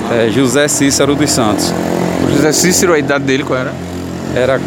É José Cícero dos Santos. O José Cícero, a idade dele qual era? Era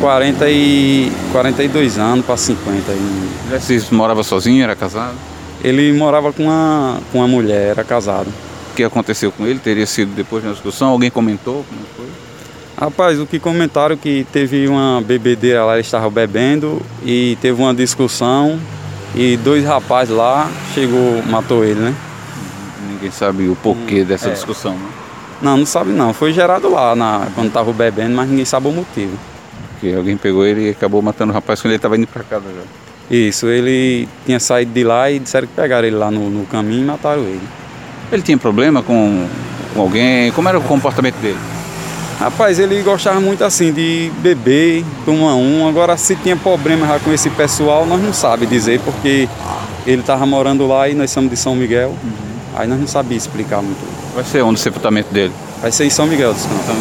42 anos para 50. José Cícero morava sozinho, era casado? Ele morava com uma mulher, era casado. O que aconteceu com ele? Teria sido depois de uma discussão? Alguém comentou? Como foi? Rapaz, o que comentaram que teve uma bebedeira lá, eles estavam bebendo e teve uma discussão e 2 rapazes lá matou ele, né? Ninguém sabe o porquê dessa discussão, né? Não sabe não. Foi gerado lá quando estavam bebendo, mas ninguém sabe o motivo. Que alguém pegou ele e acabou matando o rapaz quando ele estava indo para casa já. Isso, ele tinha saído de lá e disseram que pegaram ele lá no caminho e mataram ele. Ele tinha problema com alguém? Como era o comportamento dele? Rapaz, ele gostava muito assim de beber, tomar agora se tinha problema já com esse pessoal, nós não sabemos dizer, porque ele estava morando lá e nós somos de São Miguel, aí nós não sabíamos explicar muito. Vai ser onde o sepultamento dele? Vai ser em São Miguel dos Campos.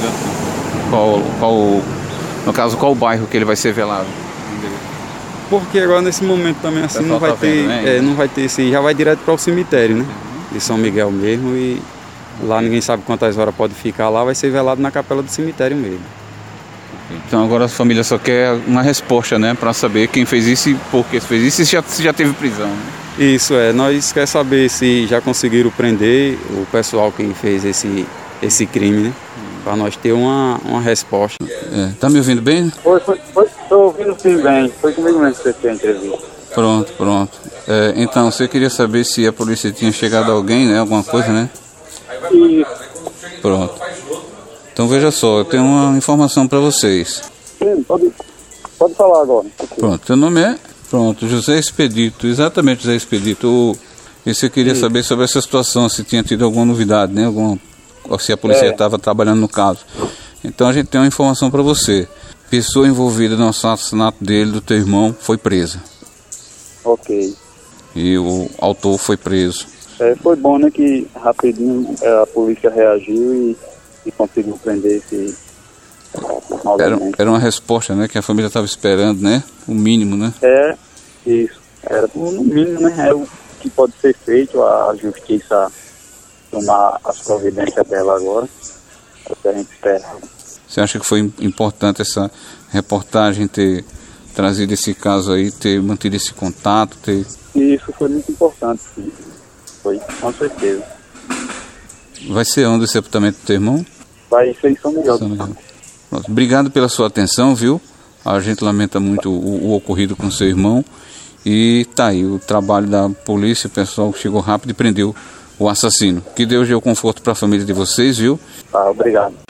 No caso, qual o bairro que ele vai ser velado? Porque agora nesse momento também assim não vai ter, né? não vai ter esse, já vai direto para o cemitério, né? De São Miguel mesmo e lá ninguém sabe quantas horas pode ficar lá, vai ser velado na capela do cemitério mesmo. Então agora a família só quer uma resposta, né? Para saber quem fez isso e por que fez isso e se já teve prisão, né? Isso nós queremos saber se já conseguiram prender o pessoal que fez esse crime, né? Para nós ter uma resposta. Tá me ouvindo bem? Estou ouvindo sim bem. Foi comigo mesmo que você fez a entrevista. Pronto. Então, você queria saber se a polícia tinha chegado a alguém, né? Alguma coisa, né? Isso. Pronto. Então veja só, eu tenho uma informação para vocês. Sim, pode falar agora. Pronto, teu nome é? Pronto, José Expedito, exatamente José Expedito. E você queria saber sobre essa situação, se tinha tido alguma novidade, né? Ou se a polícia estava trabalhando no caso. Então a gente tem uma informação para você. Pessoa envolvida no assassinato dele, do teu irmão, foi presa. Ok. E o autor foi preso. Foi bom, né, que rapidinho a polícia reagiu e conseguiu prender esse... Era uma resposta, né, que a família estava esperando, né? O mínimo, né? Isso. Era no mínimo, né? É o que pode ser feito, a justiça tomar as providências dela agora. É o que a gente espera. Você acha que foi importante essa reportagem ter trazido esse caso aí, ter mantido esse contato? Isso foi muito importante, sim. Foi, com certeza. Vai ser onde o sepultamento do teu irmão? Vai ser em São Miguel. Pronto. Obrigado pela sua atenção, viu? A gente lamenta muito o ocorrido com seu irmão. E tá aí o trabalho da polícia, o pessoal chegou rápido e prendeu o assassino. Que Deus dê o conforto para a família de vocês, viu? Obrigado.